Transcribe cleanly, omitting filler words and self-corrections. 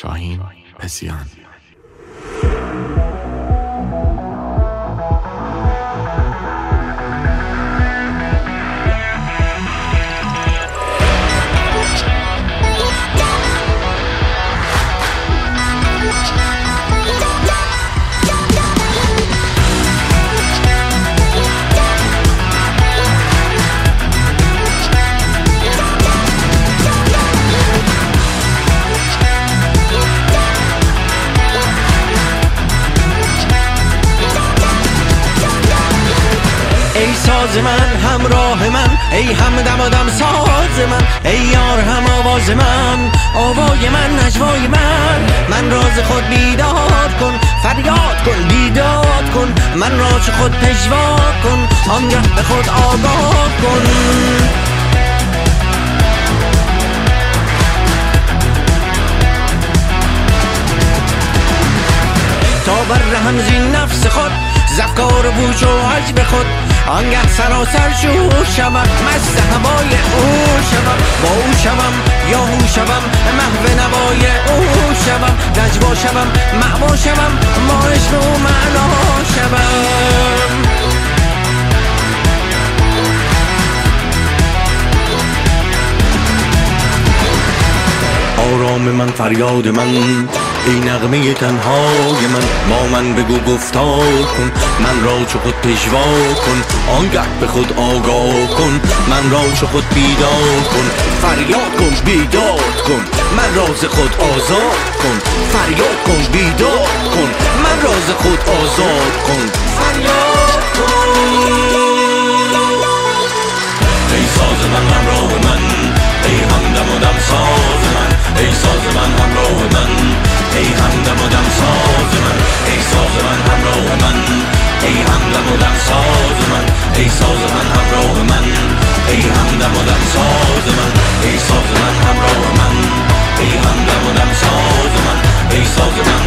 شاهین پسیان. ای ساز من همراه من، ای همدم و دم ساز من، ای یار هم آواز من، آوای من نجوای من راز خود بیداد کن، فریاد کن بیداد کن، من را چه خود پژوا کن، آنگه به خود آگاه کن. تا بر همزین نفس خود زفکار و بوچ و عجب خود، آنگه سراسر شور شوم، مست هوای او شوم، با او شوم یا او شوم، محو نوای او شوم، نجوا شوم معوا شوم، ما عشق و معنا شوم. آرام من فریاد من، ای نغمه تنهای من، با من بگو گفتار کن، من را چو خود پژوا کن، آنگه به خود آگاه کن، من را چو خود بیدار کن، فریاد کن بیداد کن، من را ز خود آزاد کن، فریاد کن بیداد کن، من را ز خود آزاد کن، فریاد کن. ای ساز من همراه من، ای همدم و دم ساز من، ای ساز من همراه من، ای همدم و دم ساز من، ای ساز من همراه من، ای همدم و دم ساز من، ای ساز من همراه من، ای همدم و دم ساز من، ای ساز من همراه من، ای همدم و دم ساز من، ای ساز من